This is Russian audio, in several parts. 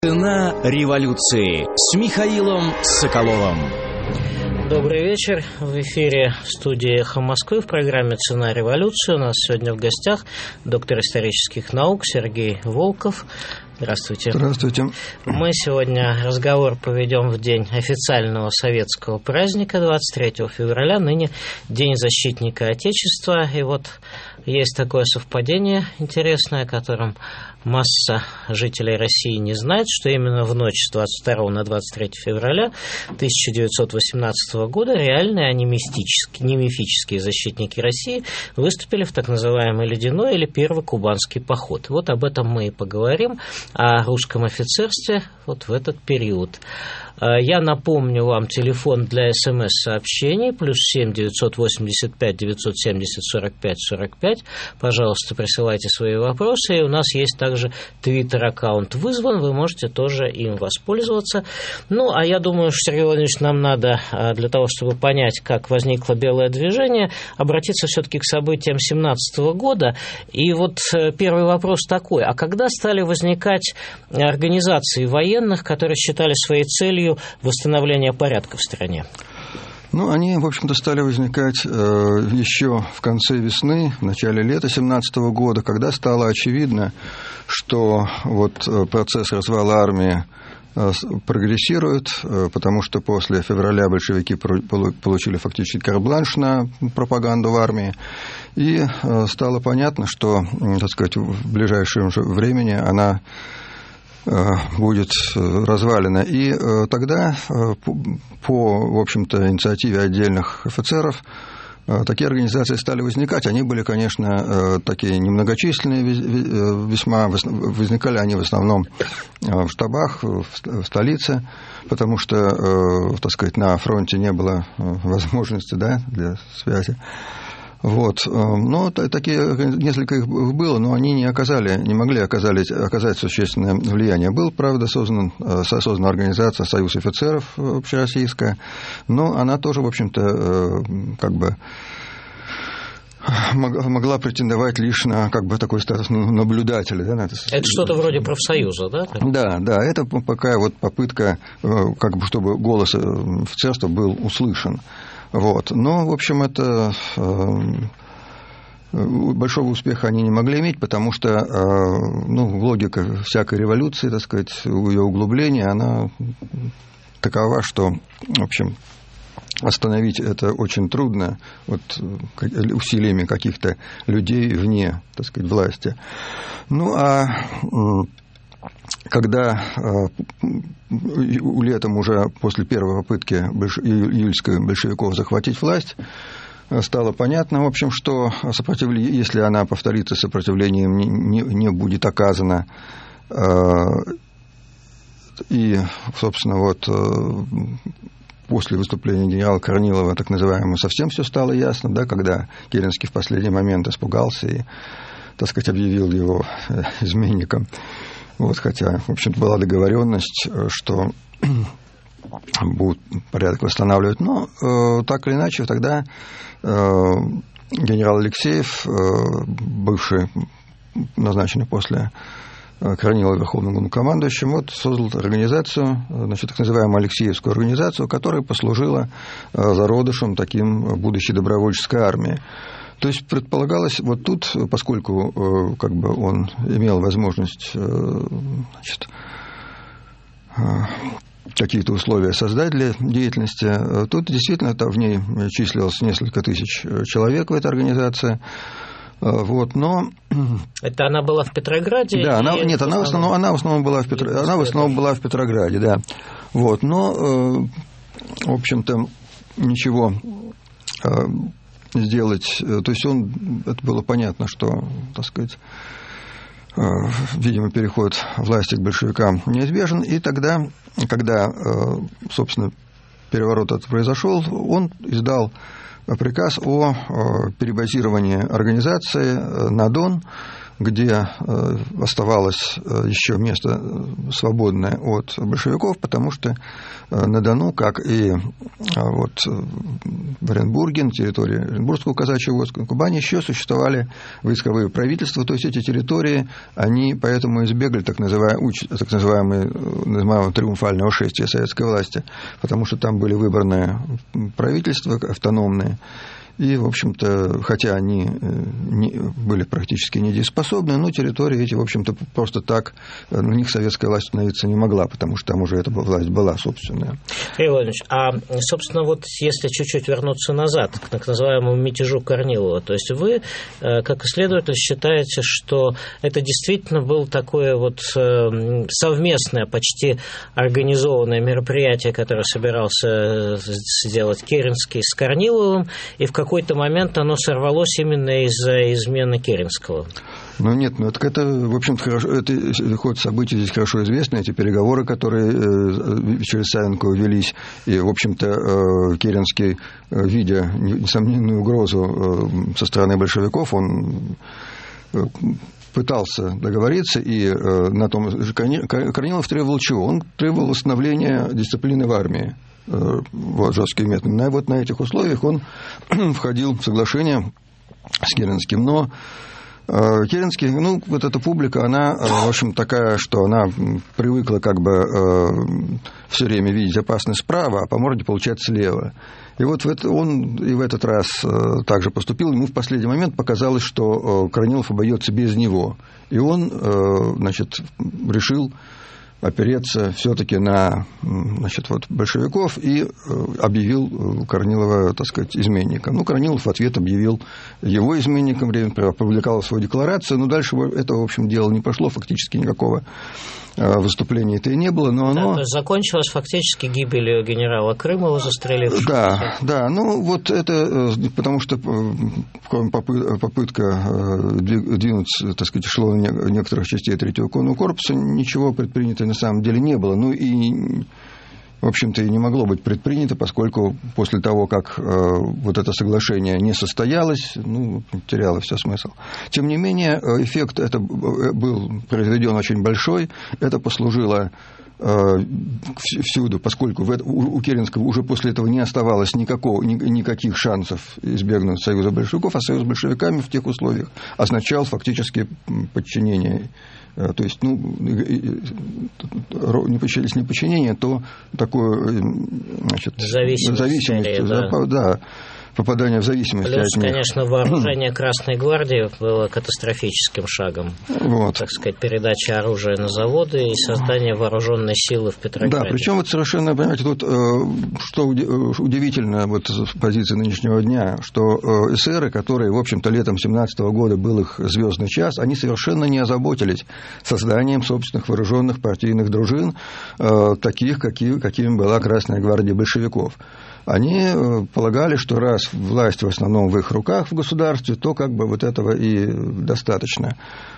Цена революции с Михаилом Соколовым. Добрый вечер. В эфире студии «Эхо Москвы» в программе «Цена революции». У нас сегодня в гостях доктор исторических наук Сергей Волков. Здравствуйте. Здравствуйте. Мы сегодня разговор поведем в день официального советского праздника 23 февраля, ныне День защитника Отечества. И вот есть такое совпадение интересное, о котором масса жителей России не знает, что именно в ночь с 22 на 23 февраля 1918 года реальные, а не мифические защитники России выступили в так называемый ледяной или первый кубанский поход. Вот об этом мы и поговорим, о русском офицерстве вот в этот период. Я напомню вам телефон для СМС-сообщений +7 985 970 45 45. Пожалуйста, присылайте свои вопросы. И у нас есть также твиттер-аккаунт «Вызван». Вы можете тоже им воспользоваться. Ну, а я думаю, что, Сергей Владимирович, нам надо для того, чтобы понять, как возникло белое движение, обратиться все-таки к событиям 1917 года. И вот первый вопрос такой. А когда стали возникать организации военных, которые считали своей целью восстановление порядка в стране? Ну, они, в общем-то, стали возникать еще в конце весны, в начале лета 1917 года, когда стало очевидно, что вот процесс развала армии прогрессирует, потому что после февраля большевики получили фактически карт-бланш на пропаганду в армии, и стало понятно, что, так сказать, в ближайшем же времени она будет развалена. И тогда по, в общем-то, инициативе отдельных офицеров такие организации стали возникать. Они были, конечно, такие немногочисленные весьма. Возникали они в основном в штабах, в столице, потому что, так сказать, на фронте не было возможности, да, для связи. Вот. Но такие несколько их было, но они не могли оказать существенное влияние. Был, правда, создана организация «Союз офицеров» общероссийская, но она тоже, в общем-то, как бы могла претендовать лишь на как бы такой статус наблюдателя. Да, это что-то вроде профсоюза, да? Да, это пока вот попытка, как бы, чтобы голос офицерства был услышан. Вот. Но, в общем, это большого успеха они не могли иметь, потому что логика всякой революции, так сказать, ее углубления, она такова, что, в общем, остановить это очень трудно вот, усилиями каких-то людей вне, так сказать, власти. Ну, а когда летом уже после первой попытки июльской большевиков захватить власть, стало понятно, в общем, что если она повторится, сопротивлением не будет оказано. И, собственно, вот после выступления генерала Корнилова, так называемого, совсем все стало ясно, да, когда Керенский в последний момент испугался и, так сказать, объявил его изменником. Вот, хотя, в общем-то, была договоренность, что будут порядок восстанавливать. Но так или иначе, тогда генерал Алексеев, бывший, назначенный после Корнилова верховным главнокомандующим, вот создал организацию, значит, так называемую Алексеевскую организацию, которая послужила зародышем таким будущей добровольческой армии. То есть предполагалось, вот тут, поскольку как бы он имел возможность, значит, какие-то условия создать для деятельности, тут действительно в ней числилось несколько тысяч человек в этой организации. Вот, но... Это она была в Петрограде? Да, она в основном была в Петрограде, да. Вот, но, в общем-то, ничего сделать, то есть это было понятно, что, так сказать, видимо, переход власти к большевикам неизбежен, и тогда, когда, собственно, переворот этот произошел, он издал приказ о перебазировании организации на Дон, где оставалось еще место свободное от большевиков, потому что на Дону, как и вот в Оренбурге, на территории Оренбургского казачьего войска, на Кубани еще существовали войсковые правительства, то есть эти территории, они поэтому избегли так называемого триумфального шествия советской власти, потому что там были выбранные правительства автономные, и, в общем-то, хотя они были практически недееспособны, но территории эти, в общем-то, просто так на них советская власть становиться не могла, потому что там уже эта власть была собственная. Кирилл Владимирович, а, собственно, вот если чуть-чуть вернуться назад, к так называемому мятежу Корнилова, то есть вы, как исследователь, считаете, что это действительно было такое вот совместное, почти организованное мероприятие, которое собирался сделать Керенский с Корниловым, и в какой-то момент оно сорвалось именно из-за измены Керенского? Ну нет, это в общем-то, хорошо, это ход событий здесь хорошо известно, эти переговоры, которые через Савенкова велись, и, в общем-то, Керенский, видя несомненную угрозу со стороны большевиков, он пытался договориться, и на том Корнилов требовал чего? Он требовал восстановления дисциплины в армии. Вот, жесткие методы. Вот на этих условиях он входил в соглашение с Керенским. Но Керенский, вот эта публика, она, в общем, такая, что она привыкла как бы все время видеть опасность справа, а по морде получать слева. И вот он и в этот раз также поступил. Ему в последний момент показалось, что Корнилов обойдется без него. И он, значит, решил опереться все-таки на, значит, вот большевиков и объявил Корнилова, так сказать, изменником. Корнилов в ответ объявил его изменником, опубликовал свою декларацию, но дальше этого, в общем, дело не пошло, фактически никакого выступления-то и не было, но оно... Да, закончилось фактически гибелью генерала Крымова, застрелившего. Да, вот это, потому что попытка двинуть, так сказать, эшелон некоторых частей третьего конного корпуса, ничего предпринято на самом деле не было. И, в общем-то, и не могло быть предпринято, поскольку после того, как вот это соглашение не состоялось, теряло все смысл. Тем не менее, эффект это был произведен очень большой. Это послужило всюду, поскольку у Керенского уже после этого не оставалось никаких шансов избегнуть союза большевиков, а союз с большевиками в тех условиях означал фактически подчинение. То есть, не подчинение, то такое, значит, зависимость, да, попадание в зависимость от них. Плюс, конечно, вооружение Красной гвардии было катастрофическим шагом. Вот. Так сказать, передача оружия на заводы и создание вооруженной силы в Петрограде. Да, причем вот совершенно, понимаете, тут что удивительно вот с позиции нынешнего дня, что эсеры, которые, в общем-то, летом 1917 года был их звездный час, они совершенно не озаботились созданием собственных вооруженных партийных дружин, таких, какими была Красная гвардия большевиков. Они полагали, что раз власть в основном в их руках в государстве, то как бы вот этого и достаточно.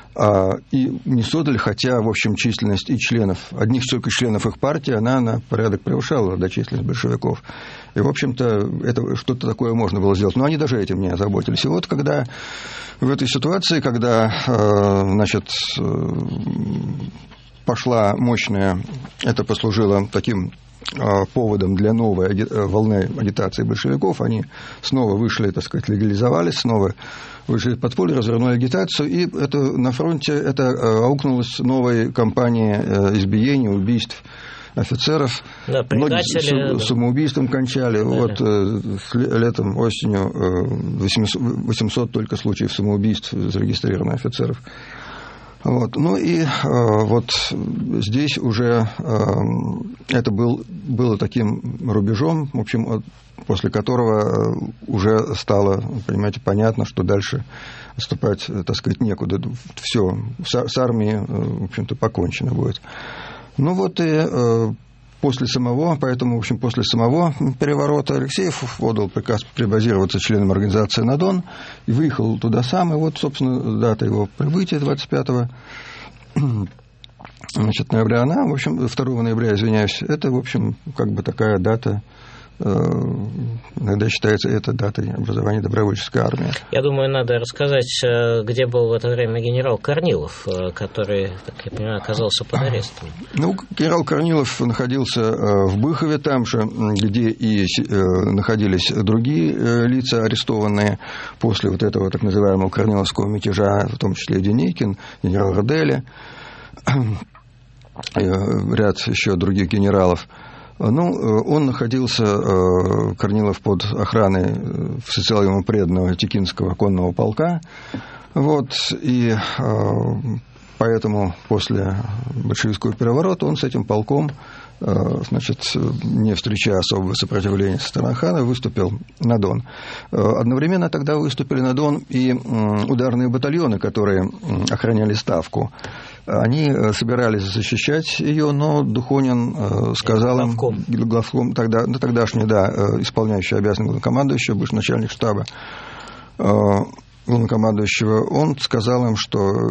И не создали, хотя, в общем, численность и членов, одних только членов их партии, она на порядок превышала до численности большевиков. И, в общем-то, это что-то такое можно было сделать. Но они даже этим не озаботились. И вот когда в этой ситуации, когда, значит, пошла мощная, это послужило таким поводом для новой волны агитации большевиков, они снова вышли, так сказать, легализовались, снова вышли из подполья, развернули агитацию, и это на фронте это аукнулось новой кампанией избиений, убийств офицеров. Да, многие самоубийством кончали. Да. Вот летом, осенью 800 только случаев самоубийств зарегистрировано офицеров. Вот. И вот здесь уже это было таким рубежом, в общем, после которого уже стало, понимаете, понятно, что дальше отступать, так сказать, некуда. Все, с армией, в общем-то, покончено будет. После самого переворота Алексеев отдал приказ перебазироваться членом организации на Дон и выехал туда сам. И вот, собственно, дата его прибытия 25 ноября, она, в общем, 2 ноября, извиняюсь, это, в общем, как бы такая дата иногда считается это датой образования добровольческой армии. Я думаю, надо рассказать, где был в это время генерал Корнилов, который, так я понимаю, оказался под арестом. Ну, генерал Корнилов находился в Быхове, там же, где и находились другие лица, арестованные после вот этого так называемого корниловского мятежа, в том числе и Деникин, генерал Родели, ряд еще других генералов. Ну, он находился, Корнилов, под охраной всецело ему преданного Текинского конного полка. Вот, и поэтому после большевистского переворота он с этим полком, значит, не встречая особого сопротивления со стороны хана, выступил на Дон. Одновременно тогда выступили на Дон и ударные батальоны, которые охраняли ставку. Они собирались защищать ее, но Духонин сказал им, главком тогдашний, исполняющий обязанности главнокомандующего, бывший начальник штаба главнокомандующего, он сказал им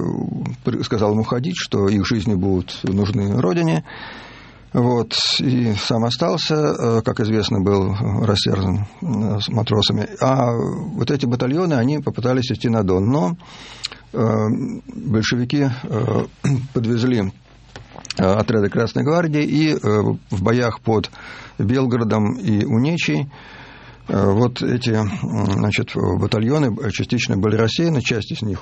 уходить, что их жизни будут нужны родине. Вот, и сам остался, как известно, был растерзан с матросами. А вот эти батальоны, они попытались идти на Дон. Но большевики подвезли отряды Красной гвардии, и в боях под Белгородом и Унечей вот эти, значит, батальоны частично были рассеяны, часть из них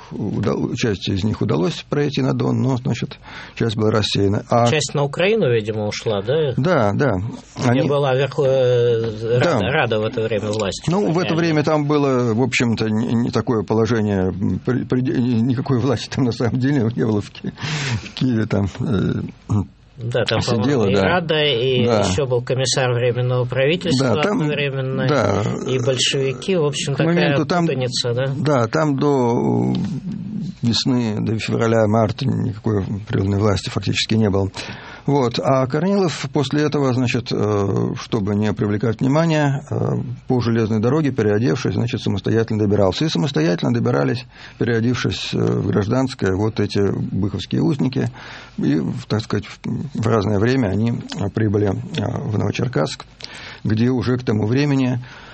удалось пройти на Дон, но, значит, часть была рассеяна. Часть на Украину, видимо, ушла, да? Да. Где была Рада в это время власти. Ну, в это время там было, в общем-то, не такое положение, никакой власти там на самом деле не было в Киеве там. Да, там, по-моему, и Рада, и еще был комиссар Временного правительства одновременно, и большевики, в общем, такая путаница, да? Да, там до весны, до февраля-марта никакой природной власти фактически не было. Вот. А Корнилов после этого, значит, чтобы не привлекать внимания, по железной дороге, переодевшись, значит, самостоятельно добирался. И самостоятельно добирались, переодевшись в гражданское, вот эти быховские узники. И, так сказать, в разное время они прибыли в Новочеркасск, где уже к тому времени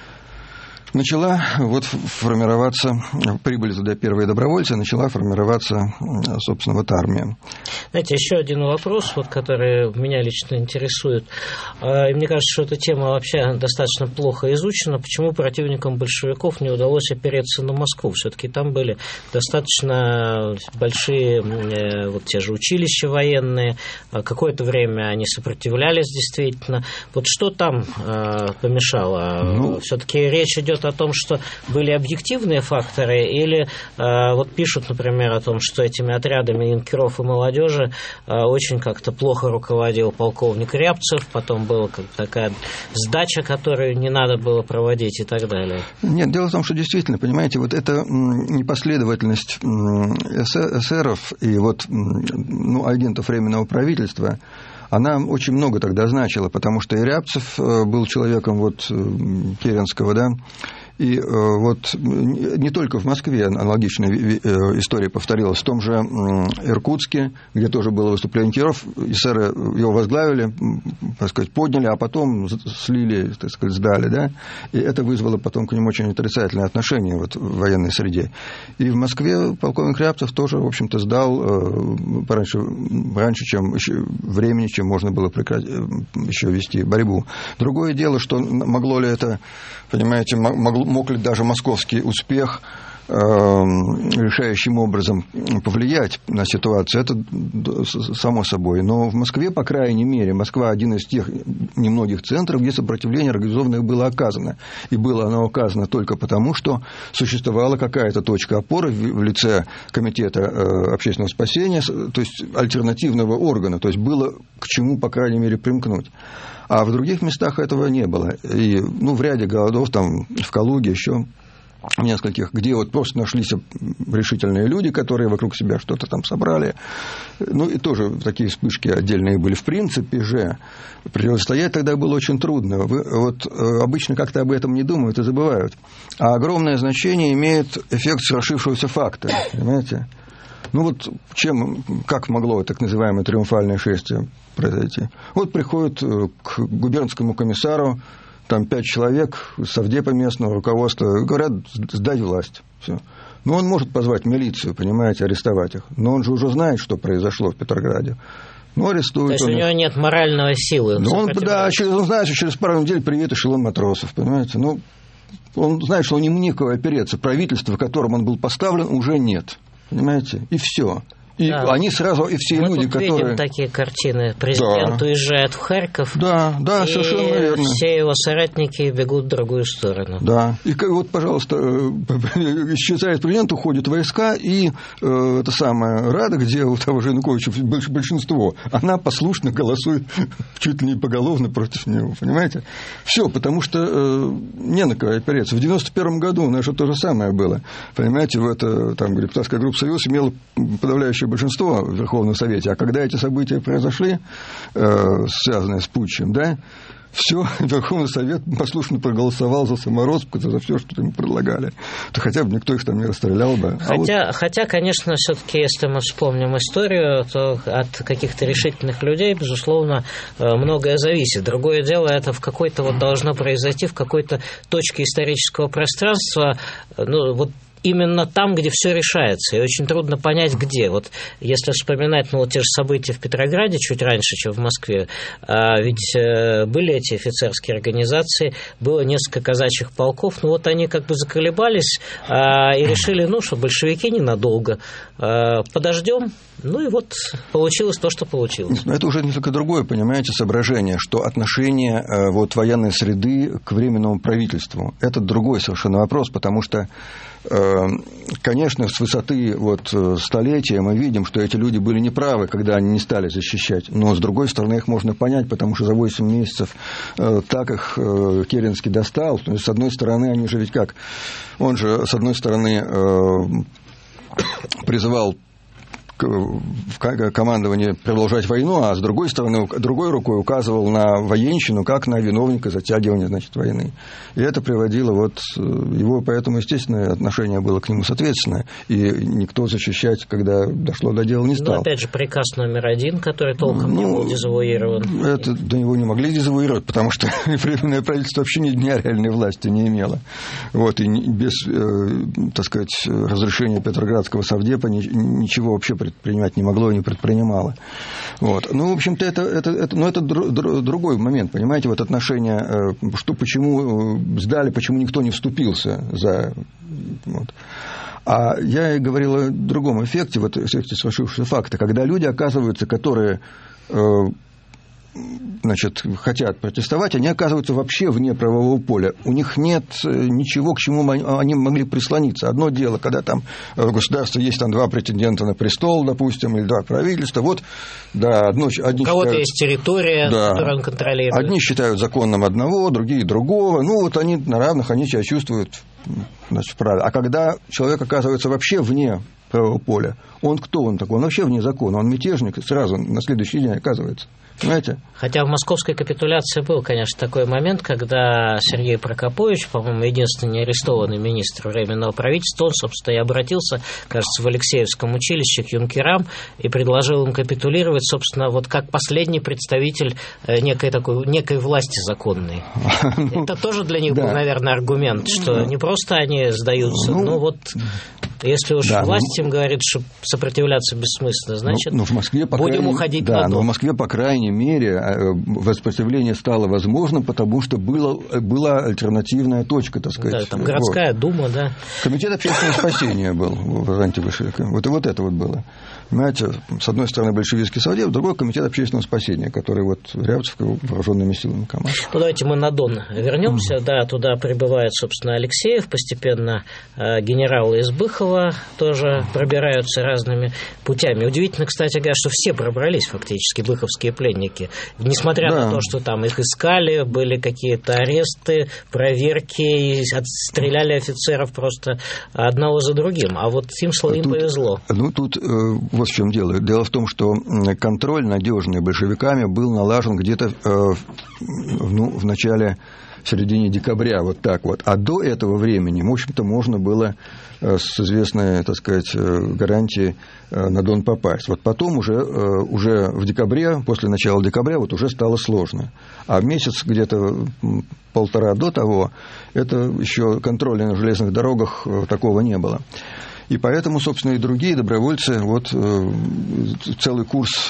начала вот формироваться, прибыли туда первые добровольцы, начала формироваться, собственно, вот армия. Знаете, еще один вопрос, вот, который меня лично интересует. И мне кажется, что эта тема вообще достаточно плохо изучена. Почему противникам большевиков не удалось опереться на Москву? Все-таки там были достаточно большие вот те же училища военные. Какое-то время они сопротивлялись действительно. Вот что там помешало? Все-таки речь идет о том, что были объективные факторы, или вот пишут, например, о том, что этими отрядами юнкеров и молодежи очень как-то плохо руководил полковник Рябцев, потом была такая сдача, которую не надо было проводить и так далее. Нет, дело в том, что действительно, понимаете, вот эта непоследовательность эсеров и вот, агентов Временного правительства, она очень много тогда значила, потому что и Рябцев был человеком вот Керенского, да, и вот не только в Москве аналогичная история повторилась, в том же Иркутске, где тоже было выступление юнкеров, эсеры его возглавили, так сказать, подняли, а потом слили, так сказать, сдали, да, и это вызвало потом к ним очень отрицательное отношение вот в военной среде. И в Москве полковник Рябцев тоже, в общем-то, сдал раньше, чем времени, чем можно было еще вести борьбу. Другое дело, что могло ли это, понимаете, мог ли даже московский успех решающим образом повлиять на ситуацию, это само собой. Но в Москве, по крайней мере, Москва один из тех немногих центров, где сопротивление организованное было оказано. И было оно оказано только потому, что существовала какая-то точка опоры в лице Комитета общественного спасения, то есть альтернативного органа, то есть было к чему, по крайней мере, примкнуть. А в других местах этого не было. И в ряде городов, там, в Калуге еще, в нескольких, где вот просто нашлись решительные люди, которые вокруг себя что-то там собрали. И тоже такие вспышки отдельные были. В принципе же, противостоять тогда было очень трудно. Вот обычно как-то об этом не думают и забывают. А огромное значение имеет эффект свершившегося факта, понимаете? Как могло так называемое триумфальное шествие произойти? Вот приходит к губернскому комиссару там 5 человек, совдепа местного руководства, говорят, сдать власть. Все. Ну, он может позвать милицию, понимаете, арестовать их. Но он же уже знает, что произошло в Петрограде. Ну, арестуют. То есть у него нет моральной силы. Ну, он знает, что через пару недель приедет эшелон матросов, понимаете. Ну, он знает, что не некого опереться. Правительство, в котором он был поставлен, уже нет. Понимаете? И все. И да. Они сразу, и все мы люди, тут которые... видим такие картины. Президент уезжает в Харьков, да, совершенно верно. Все его соратники бегут в другую сторону. Да. И вот, пожалуйста, исчезает президент, уходят войска, и это самое Рада, где у того же Януковича большинство, она послушно голосует чуть ли не поголовно против него, понимаете? Все, потому что не на кого опереться. В 91 году у нас же то же самое было. Понимаете, там депутатская группа «Союз» имела подавляющее большинство в Верховном Совете, а когда эти события произошли, связанные с путчем, да, все, Верховный Совет послушно проголосовал за самороспуск, за все, что ему предлагали. То хотя бы никто их там не расстрелял бы. Хотя, конечно, все-таки, если мы вспомним историю, то от каких-то решительных людей, безусловно, многое зависит. Другое дело, это в какой-то должно произойти в какой-то точке исторического пространства, именно там, где все решается, и очень трудно понять, где. Вот если вспоминать те же события в Петрограде чуть раньше, чем в Москве, ведь были эти офицерские организации, было несколько казачьих полков, они как бы заколебались и решили, что большевики ненадолго, подождем, и получилось то, что получилось. Но это уже несколько другое, понимаете, соображение, что отношение военной среды к временному правительству. Это другой совершенно вопрос, потому что конечно, с высоты столетия мы видим, что эти люди были неправы, когда они не стали защищать. Но, с другой стороны, их можно понять, потому что за 8 месяцев так их Керенский достал. То есть, с одной стороны, они же ведь как? Он же, с одной стороны, призывал командование продолжать войну, а с другой стороны, другой рукой указывал на военщину, как на виновника затягивания, войны. И это приводило его, поэтому, естественно, отношение было к нему соответственное, и никто защищать, когда дошло до дела, не стал. Опять же, приказ номер 1, который толком не был дезавуирован. Это до него не могли дезавуировать, потому что временное правительство вообще ни дня реальной власти не имело. И без, так сказать, разрешения Петроградского совдепа ничего вообще предпринимать не могло и не предпринимало. В общем-то, это другой момент, понимаете, отношение, почему сдали, почему никто не вступился за... А я и говорил о другом эффекте, эффекте сложившегося факта, когда люди оказываются, которые... хотят протестовать, они оказываются вообще вне правового поля. У них нет ничего, к чему они могли прислониться. Одно дело, когда там в государстве есть 2 претендента на престол, допустим, или 2 правительства. У кого-то есть территория, которую он контролирует. Одни считают законным одного, другие другого. Они на равных, они себя чувствуют вправе. А когда человек оказывается вообще вне правового поля, кто он такой? Он вообще вне закона, он мятежник, сразу на следующий день оказывается. Понимаете? Хотя в московской капитуляции был, конечно, такой момент, когда Сергей Прокопович, по-моему, единственный арестованный министр Временного правительства, он, собственно, и обратился, кажется, в Алексеевском училище к юнкерам и предложил им капитулировать, собственно, как последний представитель некой власти законной. Это тоже для них был, наверное, аргумент, что не просто они сдаются, если уж власть им говорит, что сопротивляться бессмысленно, значит, в Москве, будем уходить на дом. Но в Москве, по крайней мере, сопротивление стало возможным, потому что была альтернативная точка, так сказать. Да, там городская дума, да. Комитет общественного спасения был в антибольшевике. Это было. Понимаете, с одной стороны большевистский совдеп, с другой комитет общественного спасения, который Рябцев вооруженными силами командует. Давайте мы на Дон вернемся. Да, туда прибывает, собственно, Алексеев, постепенно генералы из Быхова тоже пробираются разными путями. Удивительно, кстати говоря, что все пробрались фактически, быховские пленники. Несмотря на то, что там их искали, были какие-то аресты, проверки, отстреляли офицеров просто одного за другим. А им повезло. Тут вот в чем дело. Дело в том, что контроль надежный большевиками был налажен где-то в начале, в середине декабря, вот так вот. А до этого времени, в общем-то, можно было с известной, так сказать, гарантией на Дон попасть. Вот потом уже в декабре, после начала декабря, вот уже стало сложно. А месяц где-то полтора до того, это еще контроля на железных дорогах такого не было. И поэтому, собственно, и другие добровольцы, вот целый курс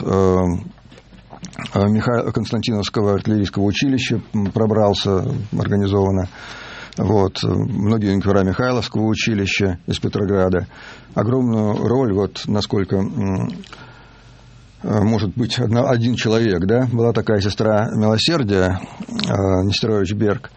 Константиновского артиллерийского училища пробрался организованно. Вот, многие юнкера Михайловского училища из Петрограда. Огромную роль, вот насколько может быть один человек, да, была такая сестра милосердия, Нестерович Берг.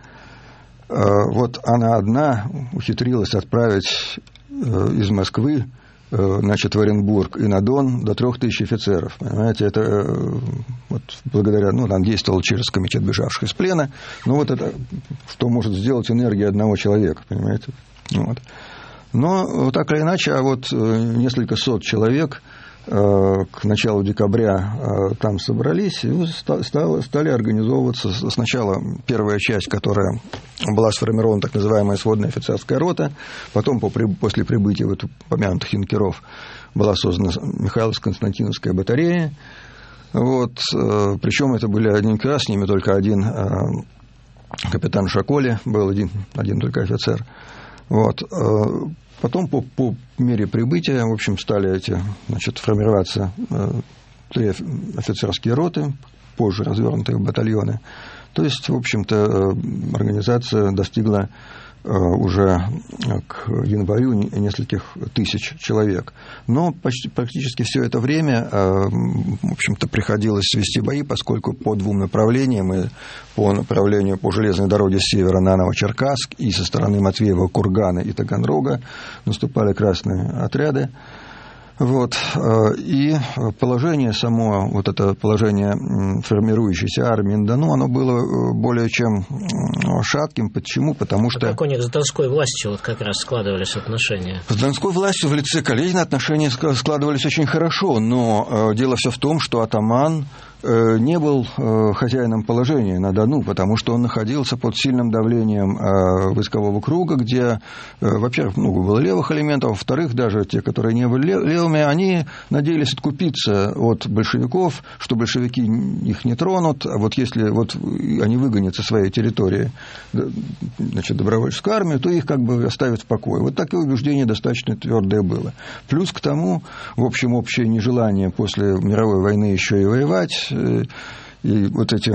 Вот она одна ухитрилась отправить из Москвы, значит, в Оренбург и на Дон до 3000 офицеров. Понимаете, это вот благодаря, там действовал через комитет бежавших из плена. Ну, вот это, что может сделать энергия одного человека, понимаете. Вот. Но так или иначе, а вот несколько сот человек к началу декабря там собрались и стали организовываться. Сначала первая часть, которая была сформирована, так называемая сводная офицерская рота, потом после прибытия вот упомянутых юнкеров была создана Михайловско-Константиновская батарея. Вот. Причем это были одни юнкера, с ними только один капитан Шаколи, был один только офицер. Вот. Потом по мере прибытия, в общем, стали формироваться 3 офицерские роты, позже развернутые в батальоны. То есть, в общем-то, организация достигла уже к январю нескольких тысяч человек. Но практически все это время, в общем-то, приходилось вести бои, поскольку по 2 направлениям, и по направлению по железной дороге с севера на Новочеркасск, и со стороны Матвеева, Кургана и Таганрога наступали красные отряды. Вот. И положение само, вот это положение формирующейся армии на Дону, оно было более чем шатким. Почему? Потому что... Как у них с донской властью вот как раз складывались отношения? С донской властью в лице Каледина отношения складывались очень хорошо, но дело все в том, что атаман не был хозяином положения на Дону, потому что он находился под сильным давлением войскового круга, где, во-первых, много было левых элементов, во-вторых, даже те, которые не были левыми, они надеялись откупиться от большевиков, что большевики их не тронут, а вот если вот они выгонят со своей территории, значит, добровольческую армию, то их как бы оставят в покое. Вот такое убеждение достаточно твердое было. Плюс к тому, в общем, общее нежелание после мировой войны еще и воевать. И вот эти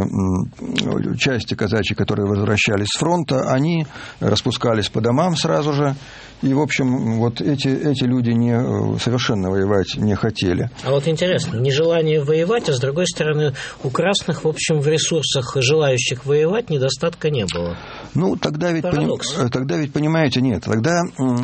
части казачьи, которые возвращались с фронта, они распускались по домам сразу же. И, в общем, вот эти люди совершенно воевать не хотели. А вот интересно, нежелание воевать, а с другой стороны, у красных, в общем, в ресурсах желающих воевать недостатка не было. Ну, тогда ведь, понимаете, нет. Тогда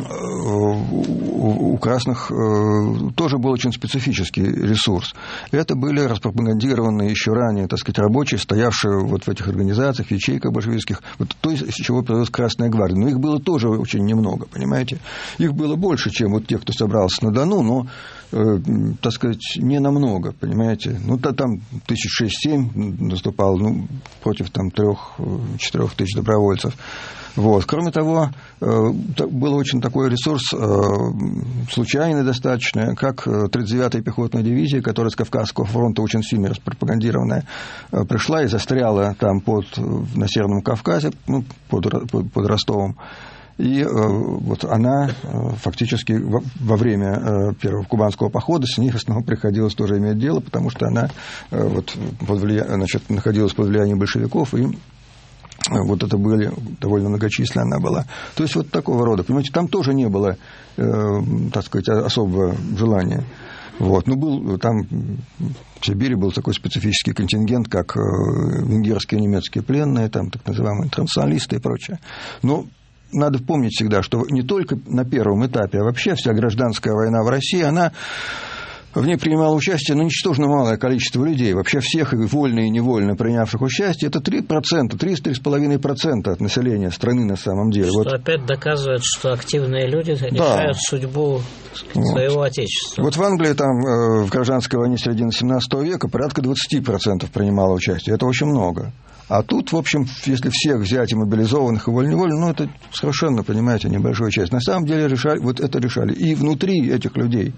у красных тоже был очень специфический ресурс. Это были распропагандированные еще ранее, так сказать, рабочие, стоявшие вот в этих организациях, ячейках большевистских, вот то, из чего появилась Красная гвардия. Но их было тоже очень немного, понимаете. Их было больше, чем вот тех, кто собрался на Дону, но, так сказать, не намного, понимаете. Ну, там 6-7 наступал, против 3-4 тысяч добровольцев. Вот. Кроме того, был очень такой ресурс случайный достаточно, как 39-я пехотная дивизия, которая с Кавказского фронта очень сильно распропагандированная, пришла и застряла там на Северном Кавказе, под Ростовом. И вот она фактически во время первого кубанского похода с них снова приходилось тоже иметь дело, потому что она находилась под влиянием большевиков, и вот это были довольно многочисленная она была. То есть вот такого рода. Понимаете, там тоже не было, так сказать, особого желания. Вот. Ну, был там в Сибири был такой специфический контингент, как венгерские и немецкие пленные, там так называемые интернационалисты и прочее. Но надо помнить всегда, что не только на первом этапе, а вообще вся гражданская война в России, она В ней принимало участие ничтожно малое количество людей. Вообще всех, вольно и невольно принявших участие, это 3,5% от населения страны на самом деле. Что опять доказывает, что активные люди решают судьбу своего отечества. Вот в Англии там в гражданской войне середины 17 века порядка 20% принимало участие. Это очень много. А тут, в общем, если всех взять и мобилизованных, и вольно-невольно, это совершенно, понимаете, небольшая часть. На самом деле это решали. И внутри этих людей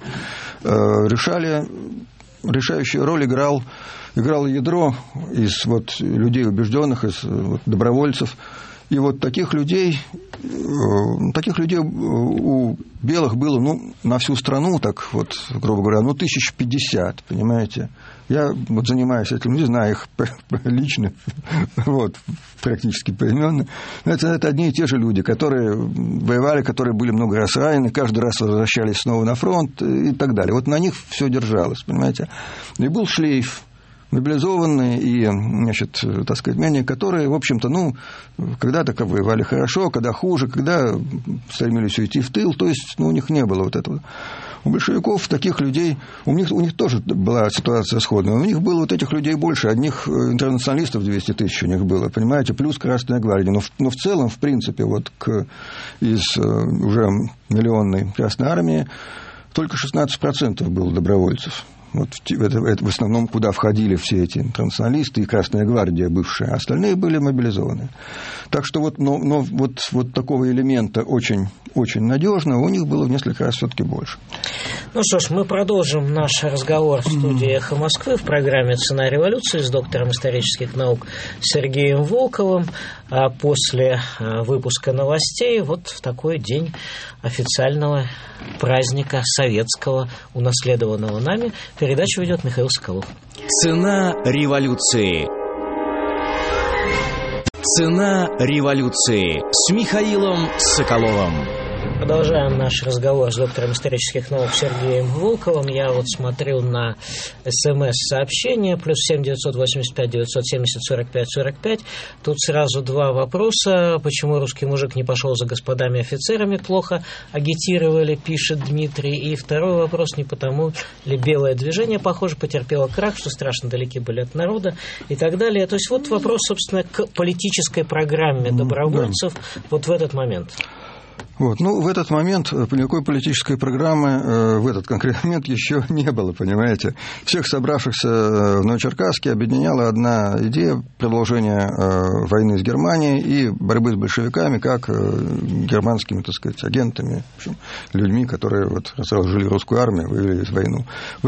решающую роль играло ядро из людей убежденных, из добровольцев. И таких людей у белых было, на всю страну, так грубо говоря, 1050, понимаете. Я занимаюсь этим, не знаю их лично, практически поименно. Это одни и те же люди, которые воевали, которые были много раз ранены, каждый раз возвращались снова на фронт и так далее. На них все держалось, понимаете. И был шлейф мобилизованные и, менее, которые, в общем-то, когда-то воевали хорошо, когда хуже, когда стремились уйти в тыл, то есть, у них не было этого. У большевиков таких людей, у них тоже была ситуация сходная, у них было этих людей больше, одних интернационалистов 200 тысяч у них было, понимаете, плюс Красная гвардия, но в целом, в принципе, из уже миллионной Красной армии только 16% было добровольцев. Это в основном, куда входили все эти интернационалисты и Красная гвардия бывшая, а остальные были мобилизованы. Так что такого элемента очень, очень надежного у них было в несколько раз все-таки больше. Ну что ж, мы продолжим наш разговор в студии «Эхо Москвы» в программе «Цена революции» с доктором исторических наук Сергеем Волковым. А после выпуска новостей в такой день официального праздника советского, унаследованного нами, передачу ведет Михаил Соколов. Цена революции. Цена революции с Михаилом Соколовым. Продолжаем наш разговор с доктором исторических наук Сергеем Волковым. Я смотрю на СМС-сообщения, +7 985 970 45 45. Тут сразу два вопроса. Почему русский мужик не пошел за господами офицерами, плохо агитировали, пишет Дмитрий. И второй вопрос, не потому ли белое движение, похоже, потерпело крах, что страшно далеки были от народа и так далее. То есть вопрос, собственно, к политической программе добровольцев в этот момент. В этот момент никакой политической программы в этот конкретный момент еще не было, понимаете. Всех собравшихся в Новочеркасске объединяла одна идея продолжения войны с Германией и борьбы с большевиками как германскими, агентами, в общем, людьми, которые разоружили русскую армию, вывели войну.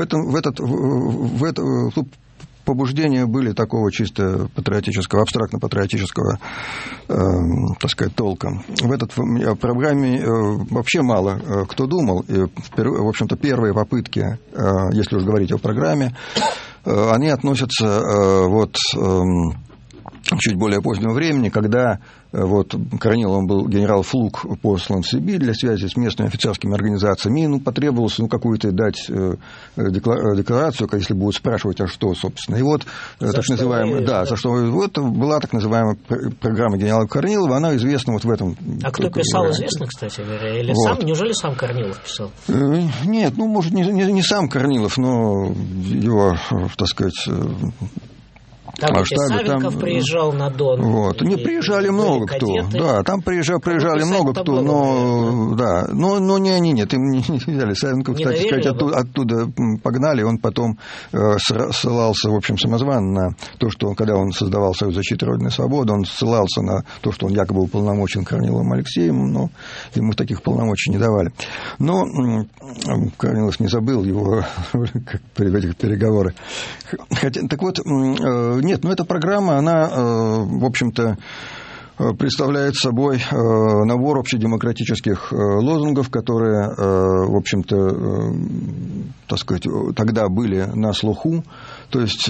Побуждения были такого чисто патриотического, абстрактно-патриотического, толка. В этой программе вообще мало кто думал. И, в общем-то, первые попытки, если уж говорить о программе, они относятся чуть более позднего времени, когда Корниловым был генерал Флук послан в Сибирь для связи с местными офицерскими организациями, потребовалось какую-то дать декларацию, если будут спрашивать, а что, собственно. И так называемая, за что была так называемая программа генерала Корнилова, она известна в этом. А кто писал, известно, кстати говоря, или сам? Неужели сам Корнилов писал? Нет, может, не сам Корнилов, но его, Там Савенков приезжал на Дон. Не приезжали много кто. Да, там приезжали много кто, но нет, им не взяли. Савенков, кстати сказать, оттуда погнали, он потом ссылался, в общем, самозванно на то, что когда он создавал Союз защиты Родины и Свободы, он ссылался на то, что он якобы уполномочен Корниловым Алексеем, но ему таких полномочий не давали. Но Корнилов не забыл его в этих переговорах. Нет, эта программа, она, в общем-то, представляет собой набор общедемократических лозунгов, которые, в общем-то, тогда были на слуху. То есть,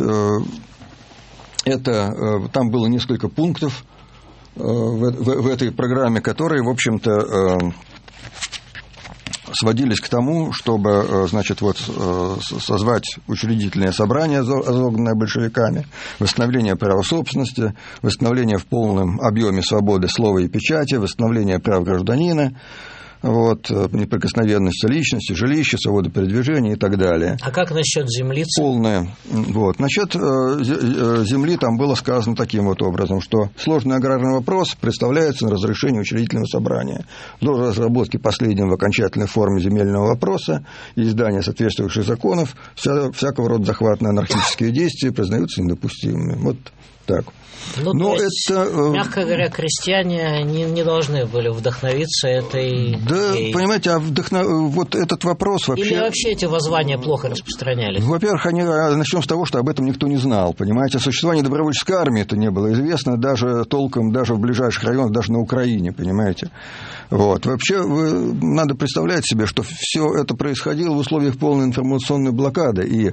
там было несколько пунктов в этой программе, которые, в общем-то, сводились к тому, чтобы, созвать учредительное собрание, разогнанное большевиками, восстановление права собственности, восстановление в полном объеме свободы слова и печати, восстановление прав гражданина, вот, неприкосновенность личности, жилища, свобода передвижения и так далее. А как насчет земли? Полная. Вот. Насчет земли там было сказано таким вот образом, что сложный аграрный вопрос представляется на разрешение учредительного собрания. До разработки последнего в окончательной форме земельного вопроса и издания соответствующих законов всякого рода захватные анархические действия признаются недопустимыми. Вот так. Ну, то есть, мягко говоря, крестьяне не должны были вдохновиться этой... Да, понимаете, вот этот вопрос вообще... Или вообще эти воззвания плохо распространялись? Во-первых, начнем с того, что об этом никто не знал, понимаете. О существовании добровольческой армии это не было известно даже толком, даже в ближайших районах, даже на Украине, понимаете. Вот. Вообще, надо представлять себе, что все это происходило в условиях полной информационной блокады, и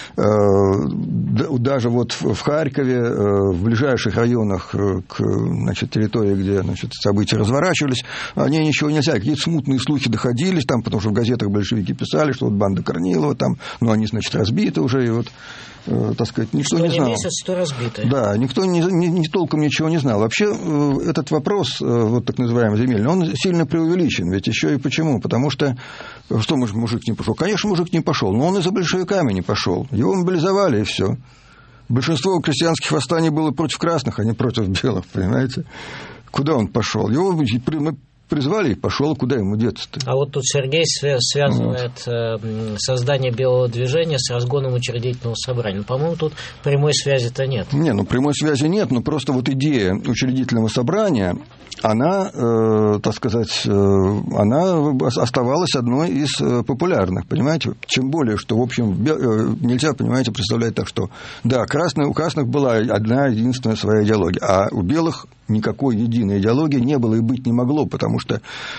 даже вот в Харькове, в ближайших районах к территории, где события разворачивались, о ней ничего нельзя. Какие-то смутные слухи доходили, там, потому что в газетах большевики писали, что вот банда Корнилова, там, ну, они, разбиты уже, и вот, так сказать, никто не знал. Месяц, что разбиты. Да, никто не толком ничего не знал. Вообще, этот вопрос, вот так называемый земельный, он сильно преувеличен. Ведь еще и почему? Потому что мужик не пошел? Конечно, мужик не пошел, но он и за большевиками не пошел. Его мобилизовали, и все. Большинство крестьянских восстаний было против красных, а не против белых, понимаете? Куда он пошел? Его призвали и пошел, куда ему деться-то? А вот тут Сергей связывает создание белого движения с разгоном учредительного собрания. По-моему, тут прямой связи-то нет. Прямой связи нет, но просто вот идея учредительного собрания, она, так сказать, она оставалась одной из популярных, понимаете? Тем более, что, в общем, нельзя, понимаете, представлять так, что, да, у красных была одна единственная своя идеология, а у белых никакой единой идеологии не было и быть не могло, потому что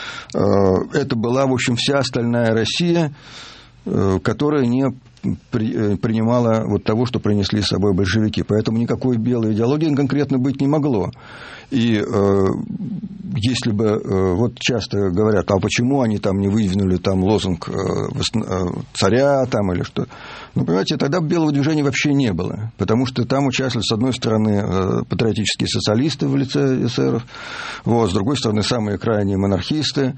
это была, в общем, вся остальная Россия, которая не принимала вот того, что принесли с собой большевики. Поэтому никакой белой идеологии конкретно быть не могло. И если бы, вот часто говорят, а почему они там не выдвинули там лозунг царя там или что, понимаете, тогда белого движения вообще не было, потому что там участвовали, с одной стороны, патриотические социалисты в лице эсеров, вот, с другой стороны, самые крайние монархисты,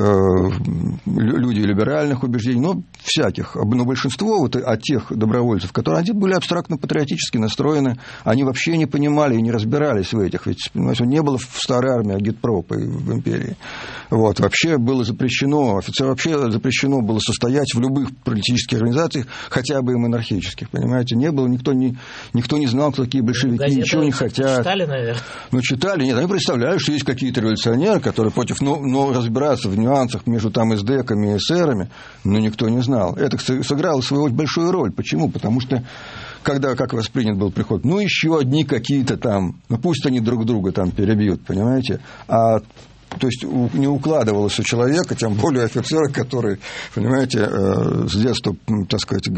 люди либеральных убеждений, но всяких, но большинство вот от тех добровольцев, которые они были абстрактно-патриотически настроены, они вообще не понимали и не разбирались в этих, ведь, не было в старой армии агитпропа в империи. Вот. Вообще было запрещено, офицеру вообще запрещено было состоять в любых политических организациях, хотя бы и монархических, понимаете, не было, никто не знал, кто такие большевики, газеты ничего не хотят. Читали, наверное? Читали, нет, они представляют, что есть какие-то революционеры, которые против, но разбираться в нюансах между там эсдеками и эсерами, никто не знал. Это сыграло свою большую роль. Почему? Потому что когда, как воспринят был приход, еще одни какие-то там, пусть они друг друга там перебьют, понимаете, то есть не укладывалось у человека, тем более офицера, который, понимаете, с детства, так сказать,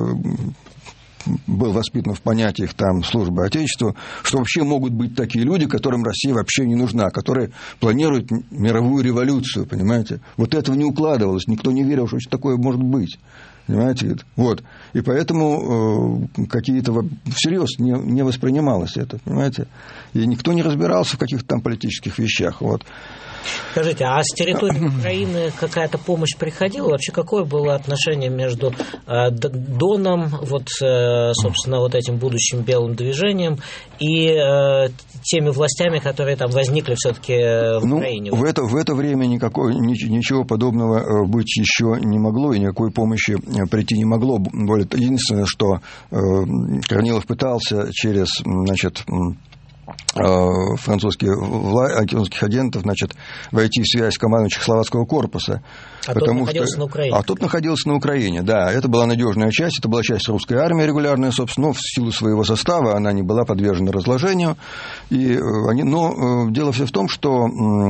был воспитан в понятиях там службы Отечеству, что вообще могут быть такие люди, которым Россия вообще не нужна, которые планируют мировую революцию, понимаете. Вот этого не укладывалось, никто не верил, что такое может быть. Понимаете? Вот. И поэтому какие-то всерьез не воспринималось это, понимаете? И никто не разбирался в каких-то там политических вещах. Вот. Скажите, а с территории Украины какая-то помощь приходила? Вообще, какое было отношение между Доном, вот, собственно, вот этим будущим белым движением и теми властями, которые там возникли все-таки в Украине? В это время ничего подобного быть еще не могло, и никакой помощи прийти не могло. Единственное, что Корнилов пытался через, французских агентов, войти в связь с командующих словацкого корпуса. Тот находился на Украине. А тот находился на Украине, да. Это была надежная часть, это была часть русской армии регулярная, собственно, но в силу своего состава она не была подвержена разложению. Но дело все в том, что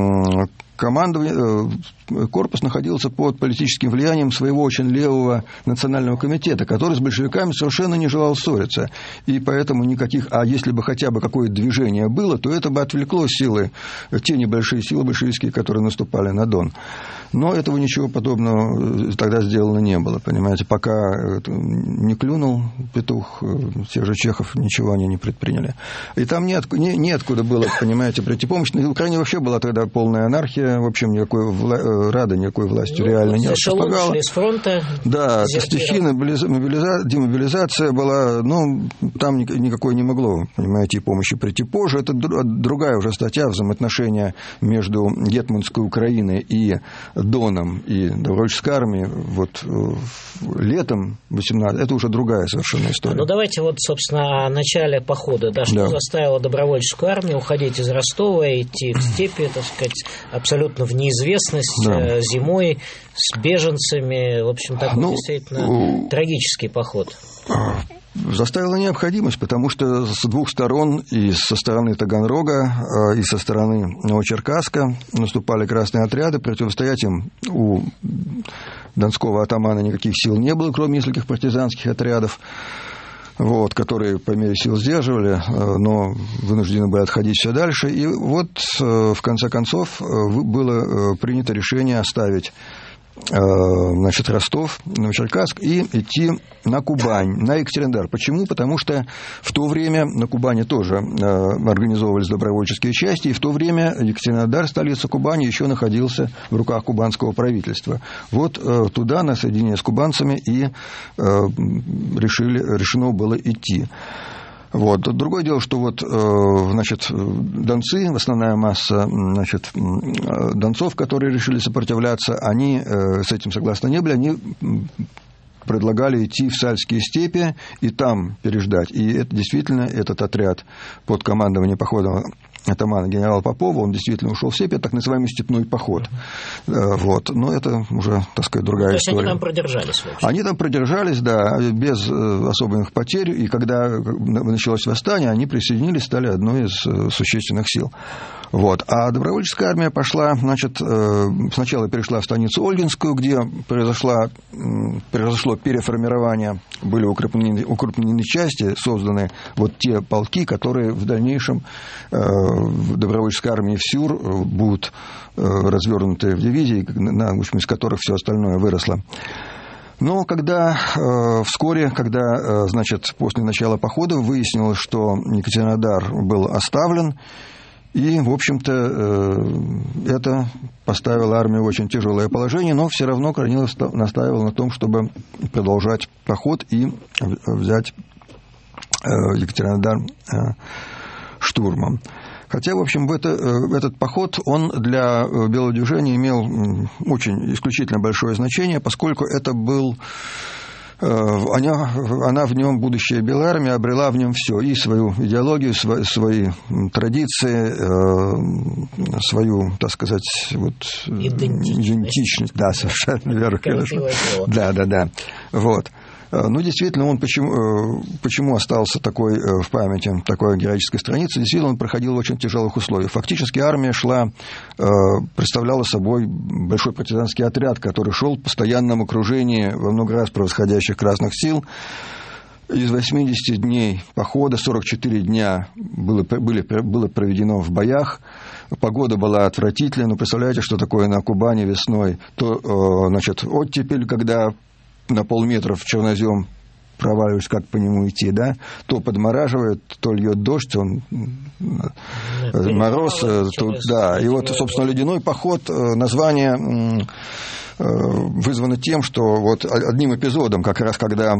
корпус находился под политическим влиянием своего очень левого национального комитета, который с большевиками совершенно не желал ссориться. И поэтому а если бы хотя бы какое-то движение было, то это бы отвлекло те небольшие силы большевистские, которые наступали на Дон. Но этого ничего подобного тогда сделано не было, понимаете. Пока не клюнул петух, тех же чехов, ничего они не предприняли. И там неоткуда было, понимаете, прийти помощь. На Украине вообще была тогда полная анархия, в общем, никакой Рады, никакой властью реально не располагала. Шли с фронта. Да, стихийная демобилизация была, ну, там никакой не могло, понимаете, и помощи прийти позже. Это другая уже статья, взаимоотношения между гетманской Украиной и Доном и Добровольческой армией. Вот летом 18 это уже другая совершенно история. Ну, давайте вот, собственно, о начале похода. Да, что заставило Добровольческую армию уходить из Ростова, идти в степи, так сказать, абсолютно в неизвестность, зимой, с беженцами. В общем, такой действительно трагический поход. Заставила необходимость, потому что с двух сторон, и со стороны Таганрога, и со стороны Новочеркасска наступали красные отряды. Противостоять им у донского атамана никаких сил не было, кроме нескольких партизанских отрядов, которые по мере сил сдерживали, но вынуждены были отходить все дальше. И вот, в конце концов, было принято решение оставить Ростов, Новочеркасск и идти на Кубань, на Екатеринодар. Почему? Потому что в то время на Кубани тоже организовывались добровольческие части, и в то время Екатеринодар, столица Кубани, еще находился в руках кубанского правительства. Вот туда, на соединение с кубанцами, и решено было идти. Другое дело, что донцы, основная масса донцов, которые решили сопротивляться, они с этим согласны не были, они предлагали идти в Сальские степи и там переждать. И это действительно этот отряд под командованием похода атамана генерала Попова, он действительно ушел в степи, это так называемый степной поход. Но это уже, так сказать, другая история. Они там продержались? Они там продержались, да, без особенных потерь, и когда началось восстание, они присоединились, стали одной из существенных сил. А добровольческая армия пошла, сначала перешла в станицу Ольгинскую, где произошло переформирование, были укрупнены части, созданы те полки, которые в дальнейшем в добровольческой армии ВСЮР будут развернуты в дивизии, из которых все остальное выросло. Но вскоре, после начала похода выяснилось, что Екатеринодар был оставлен, и, в общем-то, это поставило армию в очень тяжелое положение, но все равно Корнилов настаивал на том, чтобы продолжать поход и взять Екатеринодар штурмом. Хотя, в общем, этот поход, он для Белого движения имел очень исключительно большое значение, поскольку это был... Она в нем, будущая Белая армия, обрела в нем все. И свою идеологию, свои традиции, свою, так сказать, идентичность. Да, совершенно верно. Да. Действительно, он почему остался такой в памяти, такой героической страницы? Действительно, он проходил в очень тяжелых условиях. Фактически армия представляла собой большой партизанский отряд, который шел в постоянном окружении во много раз превосходящих красных сил. Из 80 дней похода 44 дня было проведено в боях. Погода была отвратительная. Но представляете, что такое на Кубани весной? То, оттепель, когда на полметра в чернозем проваливаешь, как по нему идти, да, то подмораживает, то льет дождь, мороз, и собственно, ледяной поход, название вызвано тем, что одним эпизодом, как раз когда